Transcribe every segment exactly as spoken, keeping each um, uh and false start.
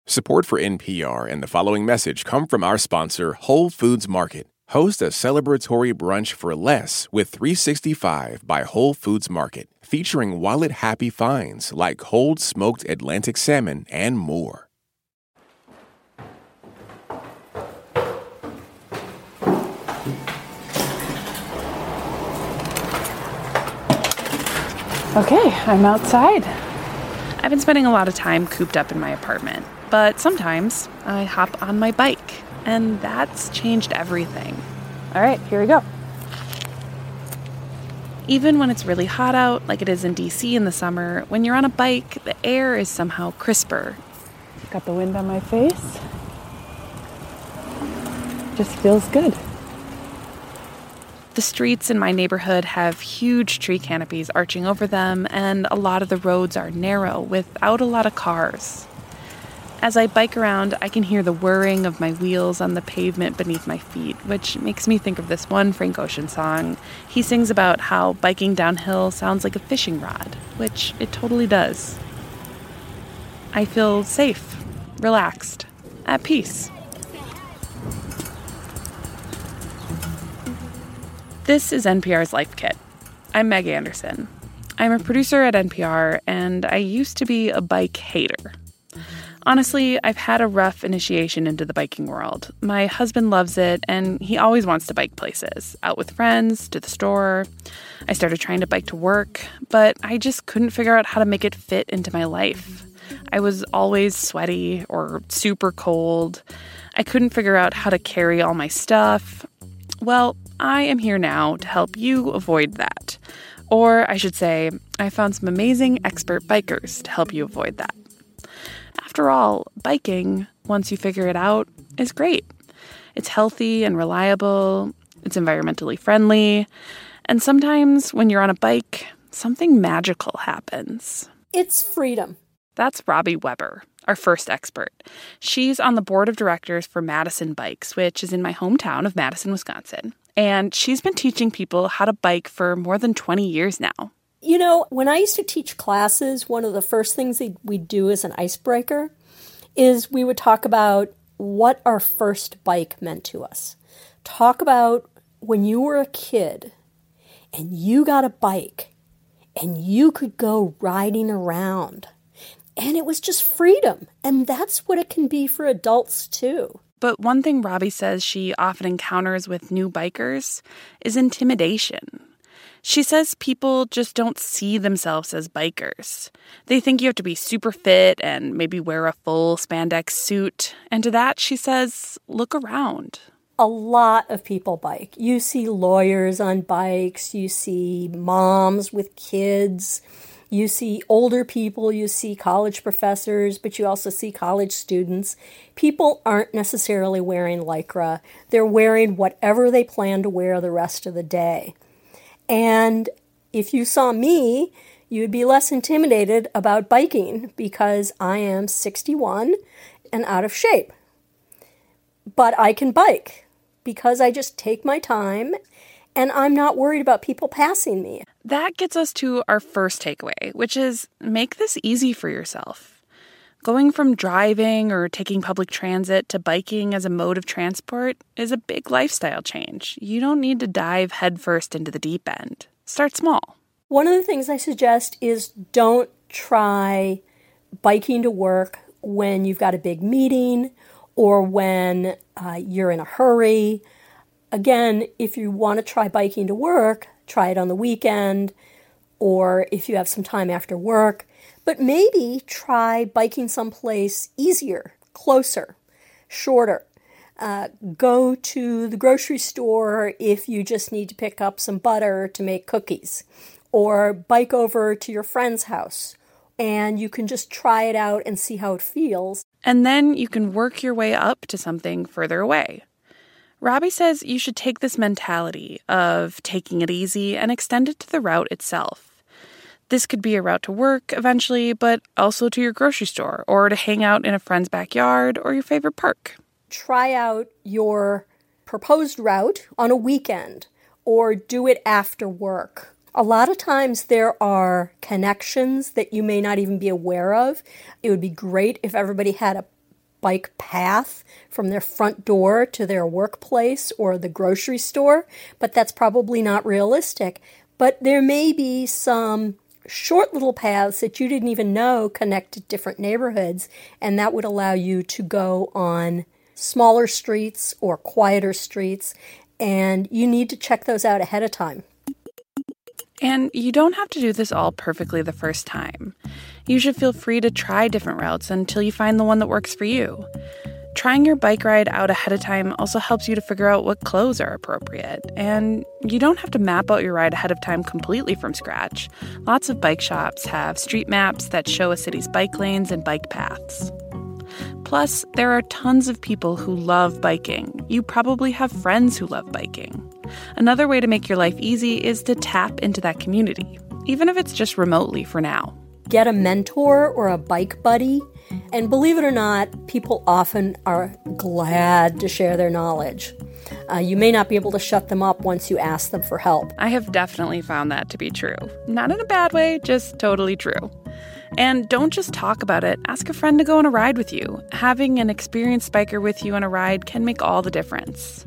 Support for N P R and the following message come from our sponsor, Whole Foods Market. Host a celebratory brunch for less with three sixty-five by Whole Foods Market, featuring wallet-happy finds like cold smoked Atlantic salmon and more. Okay, I'm outside. I've been spending a lot of time cooped up in my apartment, but sometimes I hop on my bike, and that's changed everything. All right, here we go. Even when it's really hot out, like it is in D C in the summer, when you're on a bike, the air is somehow crisper. Got the wind on my face. Just feels good. The streets in my neighborhood have huge tree canopies arching over them, and a lot of the roads are narrow without a lot of cars. As I bike around, I can hear the whirring of my wheels on the pavement beneath my feet, which makes me think of this one Frank Ocean song. He sings about how biking downhill sounds like a fishing rod, which it totally does. I feel safe, relaxed, at peace. This is N P R's Life Kit. I'm Meg Anderson. I'm a producer at N P R, and I used to be a bike hater. Honestly, I've had a rough initiation into the biking world. My husband loves it, and he always wants to bike places, out with friends, to the store. I started trying to bike to work, but I just couldn't figure out how to make it fit into my life. I was always sweaty or super cold. I couldn't figure out how to carry all my stuff. Well, I am here now to help you avoid that. Or I should say, I found some amazing expert bikers to help you avoid that. After all, biking, once you figure it out, is great. It's healthy and reliable, it's environmentally friendly, and sometimes when you're on a bike, something magical happens. It's freedom. That's Robbie Weber, our first expert. She's on the board of directors for Madison Bikes, which is in my hometown of Madison, Wisconsin. And she's been teaching people how to bike for more than twenty years now. You know, when I used to teach classes, one of the first things we'd do as an icebreaker is we would talk about what our first bike meant to us. Talk about when you were a kid and you got a bike and you could go riding around. And it was just freedom. And that's what it can be for adults, too. But one thing Robbie says she often encounters with new bikers is intimidation. She says people just don't see themselves as bikers. They think you have to be super fit and maybe wear a full spandex suit. And to that, she says, look around. A lot of people bike. You see lawyers on bikes. You see moms with kids. You see older people, you see college professors, but you also see college students. People aren't necessarily wearing Lycra. They're wearing whatever they plan to wear the rest of the day. And if you saw me, you'd be less intimidated about biking because I am sixty-one and out of shape. But I can bike because I just take my time and I'm not worried about people passing me. That gets us to our first takeaway, which is make this easy for yourself. Going from driving or taking public transit to biking as a mode of transport is a big lifestyle change. You don't need to dive headfirst into the deep end. Start small. One of the things I suggest is don't try biking to work when you've got a big meeting or when uh, you're in a hurry. Again, if you want to try biking to work, try it on the weekend, or if you have some time after work. But maybe try biking someplace easier, closer, shorter. Uh, go to the grocery store if you just need to pick up some butter to make cookies. Or bike over to your friend's house, and you can just try it out and see how it feels. And then you can work your way up to something further away. Robbie says you should take this mentality of taking it easy and extend it to the route itself. This could be a route to work eventually, but also to your grocery store or to hang out in a friend's backyard or your favorite park. Try out your proposed route on a weekend or do it after work. A lot of times there are connections that you may not even be aware of. It would be great if everybody had a bike path from their front door to their workplace or the grocery store, but that's probably not realistic. But there may be some short little paths that you didn't even know connect to different neighborhoods, and that would allow you to go on smaller streets or quieter streets, and you need to check those out ahead of time. And you don't have to do this all perfectly the first time. You should feel free to try different routes until you find the one that works for you. Trying your bike ride out ahead of time also helps you to figure out what clothes are appropriate. And you don't have to map out your ride ahead of time completely from scratch. Lots of bike shops have street maps that show a city's bike lanes and bike paths. Plus, there are tons of people who love biking. You probably have friends who love biking. Another way to make your life easy is to tap into that community, even if it's just remotely for now. Get a mentor or a bike buddy. And believe it or not, people often are glad to share their knowledge. Uh, you may not be able to shut them up once you ask them for help. I have definitely found that to be true. Not in a bad way, just totally true. And don't just talk about it. Ask a friend to go on a ride with you. Having an experienced biker with you on a ride can make all the difference.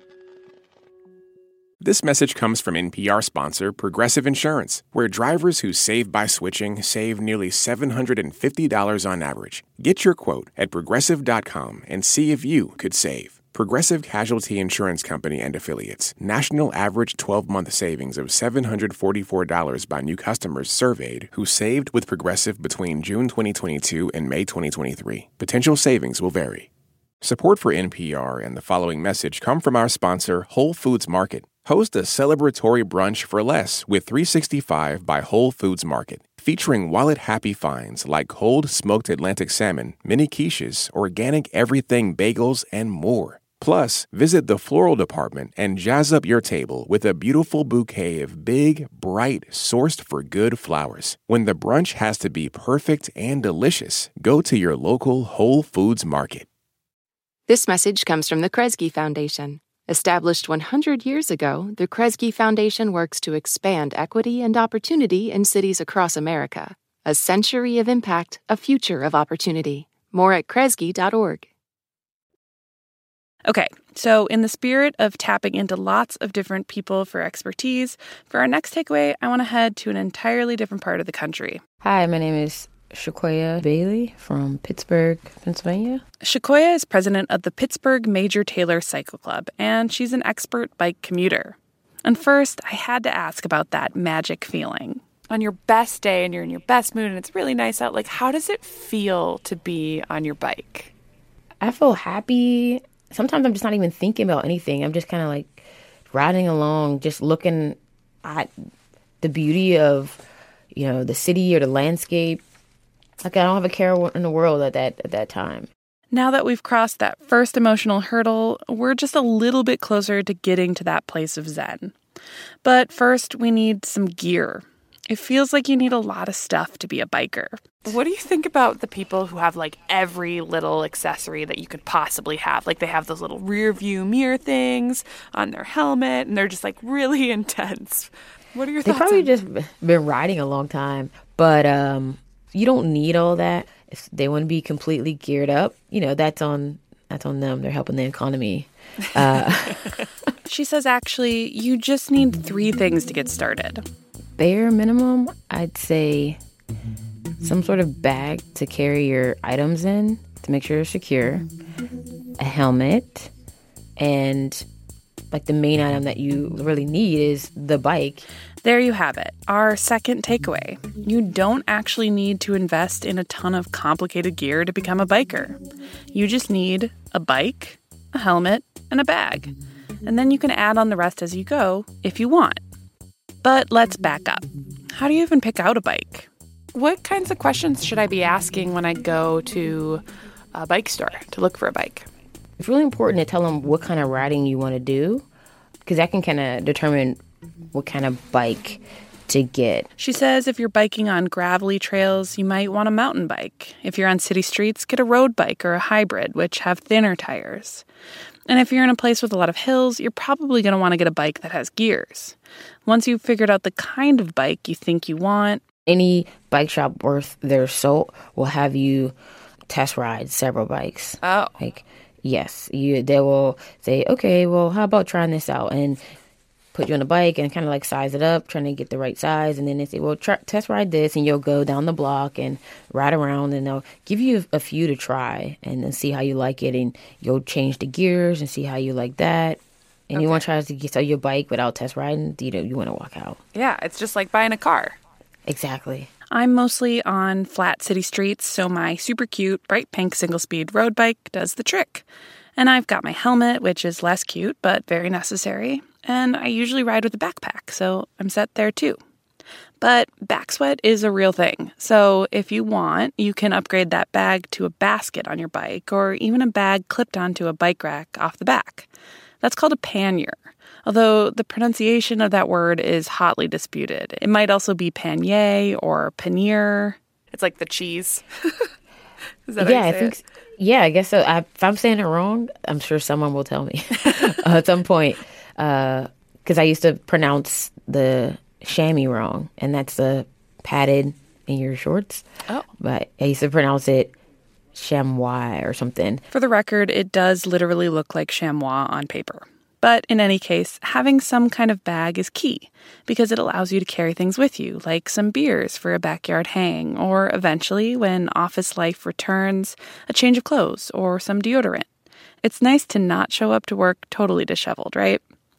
This message comes from N P R sponsor Progressive Insurance, where drivers who save by switching save nearly seven hundred fifty dollars on average. Get your quote at progressive dot com and see if you could save. Progressive Casualty Insurance Company and Affiliates. National average twelve-month savings of seven hundred forty-four dollars by new customers surveyed who saved with Progressive between June twenty twenty-two and May twenty twenty-three. Potential savings will vary. Support for N P R and the following message come from our sponsor, Whole Foods Market. Host a celebratory brunch for less with three sixty-five by Whole Foods Market, featuring wallet-happy finds like cold smoked Atlantic salmon, mini quiches, organic everything bagels, and more. Plus, visit the floral department and jazz up your table with a beautiful bouquet of big, bright, sourced-for-good flowers. When the brunch has to be perfect and delicious, go to your local Whole Foods Market. This message comes from the Kresge Foundation. Established one hundred years ago, the Kresge Foundation works to expand equity and opportunity in cities across America. A century of impact, a future of opportunity. More at kresge dot org. Okay, so in the spirit of tapping into lots of different people for expertise, for our next takeaway, I want to head to an entirely different part of the country. Hi, my name is Shakoya Bailey from Pittsburgh, Pennsylvania. Shakoya is president of the Pittsburgh Major Taylor Cycle Club, and she's an expert bike commuter. And first, I had to ask about that magic feeling. On your best day and you're in your best mood and it's really nice out, like, how does it feel to be on your bike? I feel happy. Sometimes I'm just not even thinking about anything. I'm just kind of like riding along, just looking at the beauty of, you know, the city or the landscape. Like, I don't have a care in the world at that at that time. Now that we've crossed that first emotional hurdle, we're just a little bit closer to getting to that place of zen. But first, we need some gear. It feels like you need a lot of stuff to be a biker. What do you think about the people who have, like, every little accessory that you could possibly have? Like, they have those little rear view mirror things on their helmet, and they're just, like, really intense. What are your They've thoughts? probably on- just been riding a long time, but um, you don't need all that. If they want to be completely geared up, you know, that's on that's on them. They're helping the economy. Uh, She says, actually, you just need three things to get started. bare minimum, I'd say some sort of bag to carry your items in to make sure it's secure, a helmet, and like the main item that you really need is the bike. There you have it, our second takeaway. You don't actually need to invest in a ton of complicated gear to become a biker. You just need a bike, a helmet, and a bag. And then you can add on the rest as you go if you want. But let's back up. How do you even pick out a bike? What kinds of questions should I be asking when I go to a bike store to look for a bike? It's really important to tell them what kind of riding you want to do, because that can kind of determine what kind of bike to get. She says if you're biking on gravelly trails, you might want a mountain bike. If you're on city streets, get a road bike or a hybrid, which have thinner tires. And if you're in a place with a lot of hills, you're probably going to want to get a bike that has gears. Once you've figured out the kind of bike you think you want, Any bike shop worth their salt will have you test ride several bikes. Oh. Like, yes, you. They will say, okay, well, how about trying this out? And put you on a bike and kind of like size it up, trying to get the right size. And then they say, well, try, test ride this. And you'll go down the block and ride around. And they'll give you a few to try and then see how you like it. And you'll change the gears and see how you like that. And Okay. you want to try to get your bike without test riding, you know, you want to walk out. Yeah, it's just like buying a car. Exactly. I'm mostly on flat city streets, so my super cute, bright pink single-speed road bike does the trick. And I've got my helmet, which is less cute, but very necessary. And I usually ride with a backpack, so I'm set there too. But back sweat is a real thing. So if you want, you can upgrade that bag to a basket on your bike, or even a bag clipped onto a bike rack off the back. That's called a pannier, although the pronunciation of that word is hotly disputed. It might also be panier or pannier. It's like the cheese. Is that Yeah, how I you say think, it? yeah, I guess so. I, if I'm saying it wrong, I'm sure someone will tell me uh, at some point. Because I used to pronounce the chamois wrong, and that's the padded in your shorts. Oh. But I used to pronounce it chamois or something. For the record, it does literally look like chamois on paper. But in any case, having some kind of bag is key because it allows you to carry things with you, like some beers for a backyard hang, or eventually, when office life returns, a change of clothes or some deodorant. It's nice to not show up to work totally disheveled, right?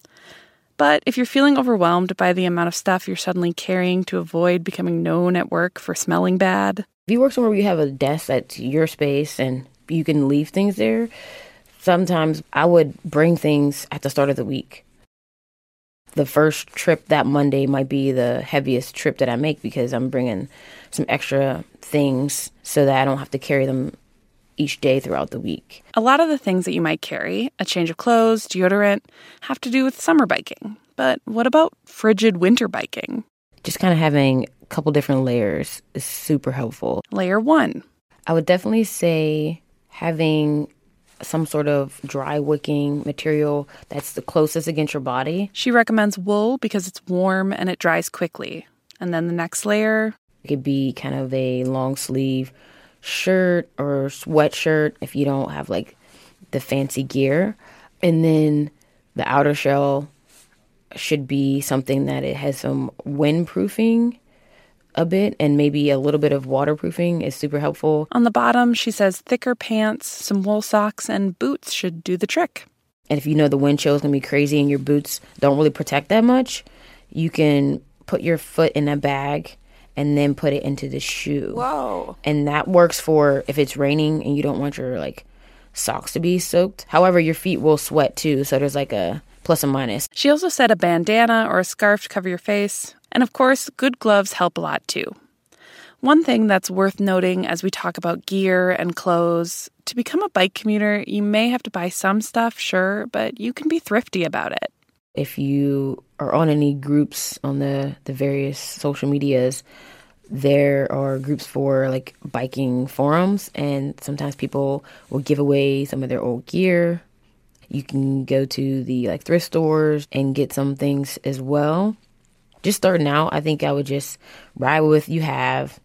But if you're feeling overwhelmed by the amount of stuff you're suddenly carrying to avoid becoming known at work for smelling bad, If you work somewhere where you have a desk that's your space and you can leave things there, sometimes I would bring things at the start of the week. The first trip that Monday might be the heaviest trip that I make because I'm bringing some extra things so that I don't have to carry them each day throughout the week. a lot of the things that you might carry, a change of clothes, deodorant, have to do with summer biking. But what about frigid winter biking? Just kind of having a couple different layers is super helpful. Layer one. I would definitely say having some sort of dry wicking material that's the closest against your body. She recommends wool because it's warm and it dries quickly. And then the next layer, It could be kind of a long sleeve shirt or sweatshirt if you don't have like the fancy gear. And then the outer shell should be something that it has some windproofing a bit, and maybe a little bit of waterproofing is super helpful. on the bottom, she says thicker pants, some wool socks, and boots should do the trick. And if you know the wind chill is going to be crazy and your boots don't really protect that much, you can put your foot in a bag and then put it into the shoe. Whoa. And that works for if it's raining and you don't want your like socks to be soaked. However, your feet will sweat too, so there's like a plus and minus. She also said a bandana or a scarf to cover your face. And of course, good gloves help a lot too. One thing that's worth noting as we talk about gear and clothes, to become a bike commuter, you may have to buy some stuff, sure, but you can be thrifty about it. If you are on any groups on the, the various social medias, there are groups for like biking forums, and sometimes people will give away some of their old gear. You can go to the like thrift stores and get some things as well. Just starting out, I think I would just ride with you have,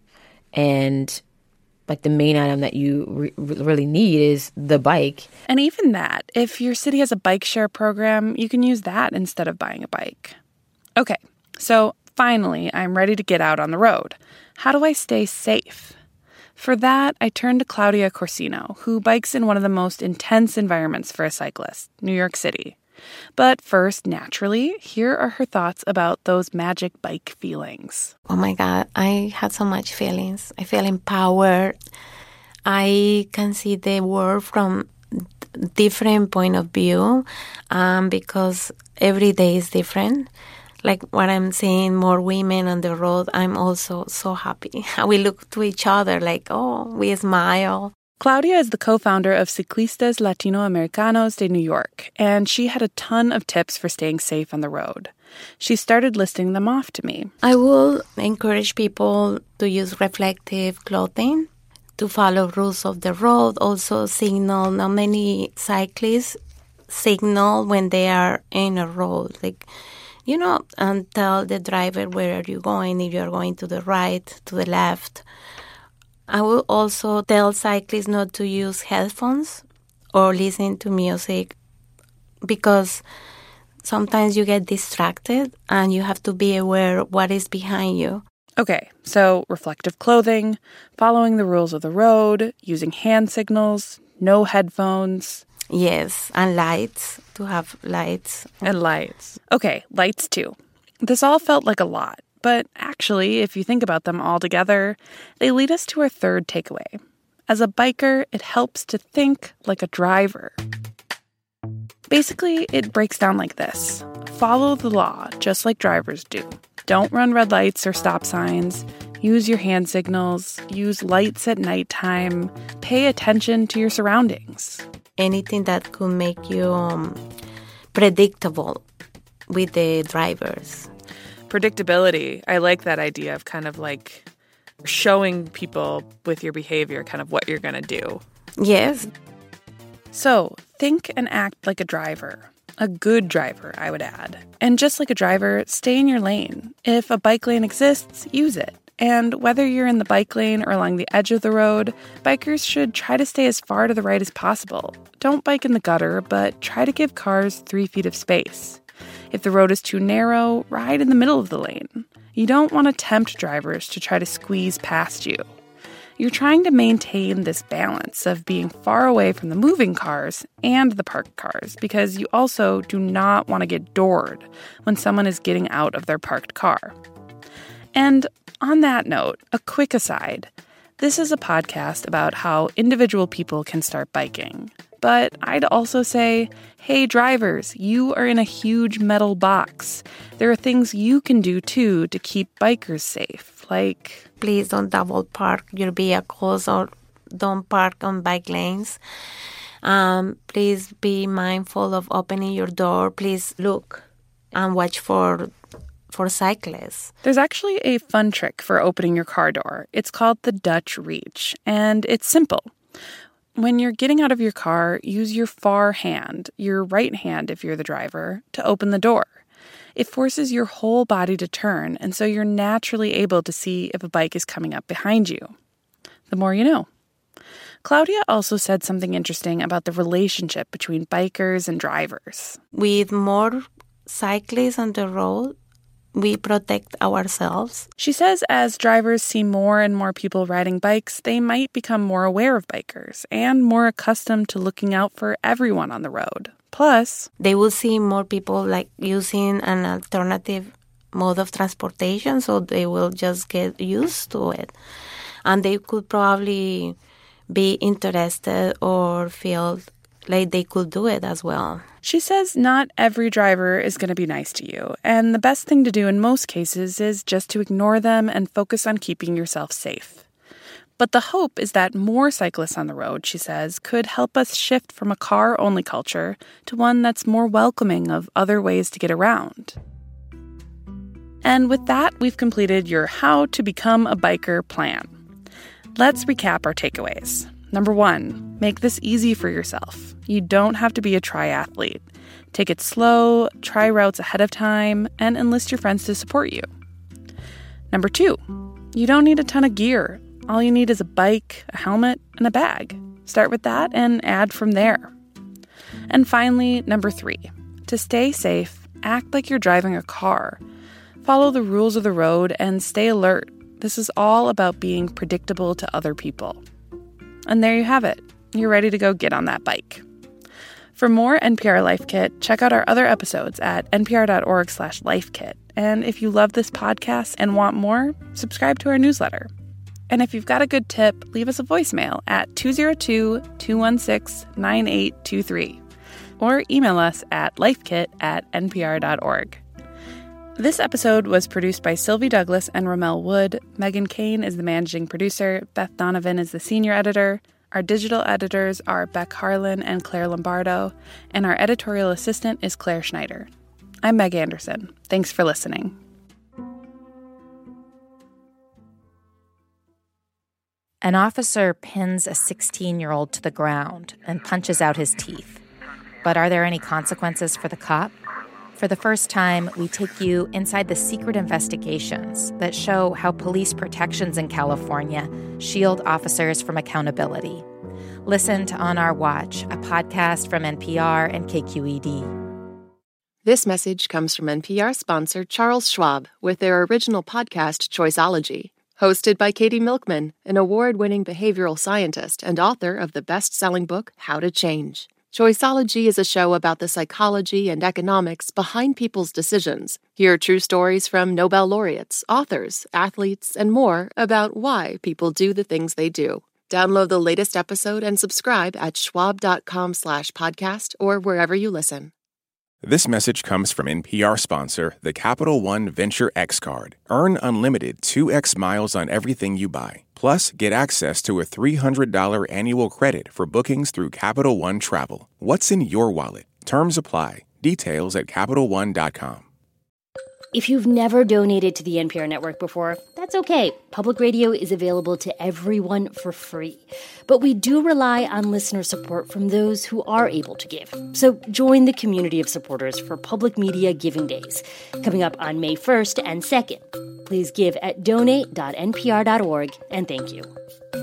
and like the main item that you re- really need is the bike. And even that, if your city has a bike share program, you can use that instead of buying a bike. Okay, so finally, I'm ready to get out on the road. How do I stay safe? For that, I turned to Claudia Corsino, who bikes in one of the most intense environments for a cyclist, New York City. But first, naturally, here are her thoughts about those magic bike feelings. Oh my God, I had so much feelings. I feel empowered. I can see the world from different point of view um, because every day is different. Like what I'm seeing, more women on the road, I'm also so happy. We look to each other like, oh, we smile. Claudia is the co-founder of Ciclistas Latinoamericanos de New York, and she had a ton of tips for staying safe on the road. She started listing them off to me. I will encourage people to use reflective clothing, to follow rules of the road, also signal. Not many cyclists signal when they are in a road, like, you know, and tell the driver where are you going, if you're going to the right, to the left. I will also tell cyclists not to use headphones or listen to music because sometimes you get distracted and you have to be aware of what is behind you. Okay, so reflective clothing, following the rules of the road, using hand signals, no headphones. Yes, and lights, to have lights. And lights. Okay, lights too. This all felt like a lot, but actually, if you think about them all together, they lead us to our third takeaway. As a biker, it helps to think like a driver. Basically, it breaks down like this. Follow the law, just like drivers do. Don't run red lights or stop signs. Use your hand signals. Use lights at nighttime. Pay attention to your surroundings. Anything that could make you um, predictable with the drivers. Predictability. I like that idea of kind of like showing people with your behavior kind of what you're going to do. Yes. So think and act like a driver. A good driver, I would add. And just like a driver, stay in your lane. If a bike lane exists, use it. And whether you're in the bike lane or along the edge of the road, bikers should try to stay as far to the right as possible. Don't bike in the gutter, but try to give cars three feet of space. If the road is too narrow, ride in the middle of the lane. You don't want to tempt drivers to try to squeeze past you. You're trying to maintain this balance of being far away from the moving cars and the parked cars because you also do not want to get doored when someone is getting out of their parked car. And on that note, a quick aside. This is a podcast about how individual people can start biking. But I'd also say, hey drivers, you are in a huge metal box. There are things you can do too to keep bikers safe, like... Please don't double park your vehicles or don't park on bike lanes. Um, please be mindful of opening your door. Please look and watch for for cyclists. There's actually a fun trick for opening your car door. It's called the Dutch Reach, and it's simple. When you're getting out of your car, use your far hand, your right hand if you're the driver, to open the door. It forces your whole body to turn, and so you're naturally able to see if a bike is coming up behind you. The more you know. Claudia also said something interesting about the relationship between bikers and drivers. With more cyclists on the road, we protect ourselves. She says as drivers see more and more people riding bikes, they might become more aware of bikers and more accustomed to looking out for everyone on the road. Plus, they will see more people like using an alternative mode of transportation, so they will just get used to it. And they could probably be interested or feel like they could do it as well. She says not every driver is going to be nice to you, and the best thing to do in most cases is just to ignore them and focus on keeping yourself safe. But the hope is that more cyclists on the road, she says, could help us shift from a car-only culture to one that's more welcoming of other ways to get around. And with that, we've completed your How to Become a Biker plan. Let's recap our takeaways. Number one, make this easy for yourself. You don't have to be a triathlete. Take it slow, try routes ahead of time, and enlist your friends to support you. Number two, you don't need a ton of gear. All you need is a bike, a helmet, and a bag. Start with that and add from there. And finally, number three, to stay safe, act like you're driving a car. Follow the rules of the road and stay alert. This is all about being predictable to other people. And there you have it. You're ready to go get on that bike. For more N P R Life Kit, check out our other episodes at npr.org slash lifekit. And if you love this podcast and want more, subscribe to our newsletter. And if you've got a good tip, leave us a voicemail at two oh two, two one six, nine eight two three. Or email us at lifekit at npr dot org. This episode was produced by Sylvie Douglas and Ramel Wood. Megan Kane is the managing producer. Beth Donovan is the senior editor. Our digital editors are Beck Harlan and Claire Lombardo. And our editorial assistant is Claire Schneider. I'm Meg Anderson. Thanks for listening. An officer pins a sixteen-year-old to the ground and punches out his teeth. But are there any consequences for the cop? For the first time, we take you inside the secret investigations that show how police protections in California shield officers from accountability. Listen to On Our Watch, a podcast from N P R and K Q E D. This message comes from N P R sponsor Charles Schwab with their original podcast, Choiceology. Hosted by Katie Milkman, an award-winning behavioral scientist and author of the best-selling book, How to Change. Choiceology is a show about the psychology and economics behind people's decisions. Hear true stories from Nobel laureates, authors, athletes, and more about why people do the things they do. Download the latest episode and subscribe at schwab.com slash podcast or wherever you listen. This message comes from N P R sponsor, the Capital One Venture X Card. Earn unlimited two x miles on everything you buy. Plus, get access to a three hundred dollars annual credit for bookings through Capital One Travel. What's in your wallet? Terms apply. Details at Capital One dot com. If you've never donated to the N P R network before, that's okay. Public radio is available to everyone for free. But we do rely on listener support from those who are able to give. So join the community of supporters for Public Media Giving Days, coming up on May first and second. Please give at donate dot n p r dot org, and thank you.